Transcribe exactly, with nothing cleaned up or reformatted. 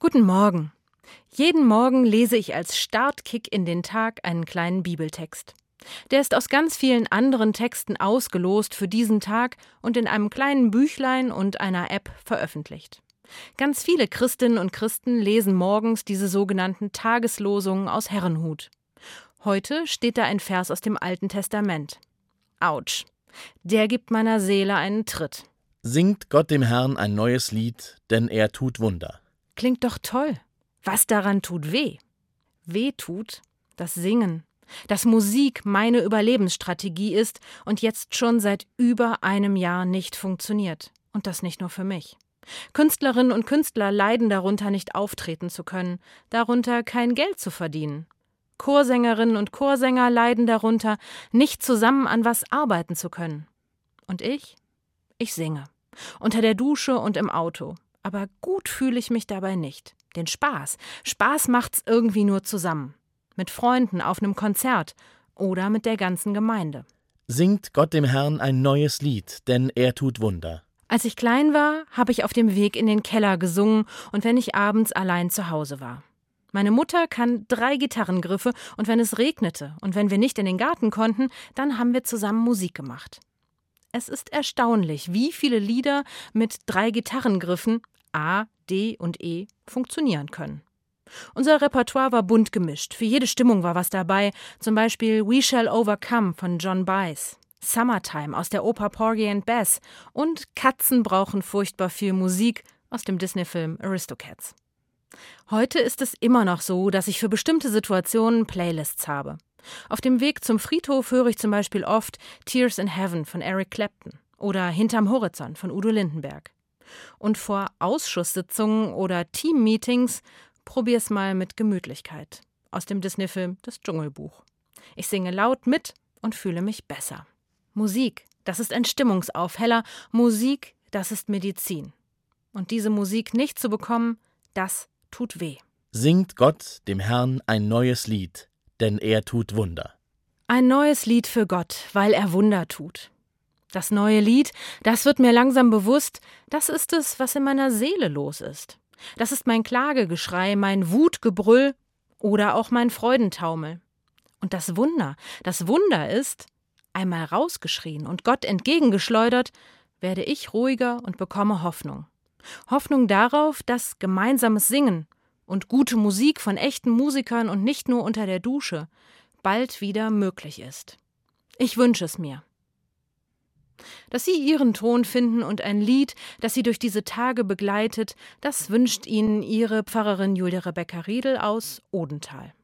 Guten Morgen. Jeden Morgen lese ich als Startkick in den Tag einen kleinen Bibeltext. Der ist aus ganz vielen anderen Texten ausgelost für diesen Tag und in einem kleinen Büchlein und einer App veröffentlicht. Ganz viele Christinnen und Christen lesen morgens diese sogenannten Tageslosungen aus Herrnhut. Heute steht da ein Vers aus dem Alten Testament. Autsch, der gibt meiner Seele einen Tritt. Singt Gott dem Herrn ein neues Lied, denn er tut Wunder. Klingt doch toll. Was daran tut weh? Weh tut das Singen, dass Musik meine Überlebensstrategie ist und jetzt schon seit über einem Jahr nicht funktioniert. Und das nicht nur für mich. Künstlerinnen und Künstler leiden darunter, nicht auftreten zu können, darunter kein Geld zu verdienen. Chorsängerinnen und Chorsänger leiden darunter, nicht zusammen an was arbeiten zu können. Und ich? Ich singe. Unter der Dusche und im Auto. Aber gut fühle ich mich dabei nicht. Den Spaß. Spaß macht's irgendwie nur zusammen. Mit Freunden auf einem Konzert oder mit der ganzen Gemeinde. Singt Gott dem Herrn ein neues Lied, denn er tut Wunder. Als ich klein war, habe ich auf dem Weg in den Keller gesungen und wenn ich abends allein zu Hause war. Meine Mutter kann drei Gitarrengriffe und wenn es regnete und wenn wir nicht in den Garten konnten, dann haben wir zusammen Musik gemacht. Es ist erstaunlich, wie viele Lieder mit drei Gitarrengriffen A, D und E funktionieren können. Unser Repertoire war bunt gemischt, für jede Stimmung war was dabei, zum Beispiel We Shall Overcome von John Baez, Summertime aus der Oper Porgy and Bess und Katzen brauchen furchtbar viel Musik aus dem Disney-Film Aristocats. Heute ist es immer noch so, dass ich für bestimmte Situationen Playlists habe. Auf dem Weg zum Friedhof höre ich zum Beispiel oft Tears in Heaven von Eric Clapton oder Hinterm Horizont von Udo Lindenberg. Und vor Ausschusssitzungen oder Teammeetings probier's mal mit Gemütlichkeit aus dem Disney-Film Das Dschungelbuch. Ich singe laut mit und fühle mich besser. Musik, das ist ein Stimmungsaufheller. Musik, das ist Medizin. Und diese Musik nicht zu bekommen, das tut weh. Singt Gott dem Herrn ein neues Lied, denn er tut Wunder. Ein neues Lied für Gott, weil er Wunder tut. Das neue Lied, das wird mir langsam bewusst, das ist es, was in meiner Seele los ist. Das ist mein Klagegeschrei, mein Wutgebrüll oder auch mein Freudentaumel. Und das Wunder, das Wunder ist, einmal rausgeschrien und Gott entgegengeschleudert, werde ich ruhiger und bekomme Hoffnung. Hoffnung darauf, dass gemeinsames Singen und gute Musik von echten Musikern und nicht nur unter der Dusche bald wieder möglich ist. Ich wünsche es mir. Dass Sie Ihren Ton finden und ein Lied, das Sie durch diese Tage begleitet, das wünscht Ihnen Ihre Pfarrerin Julia Rebecca Riedel aus Odenthal.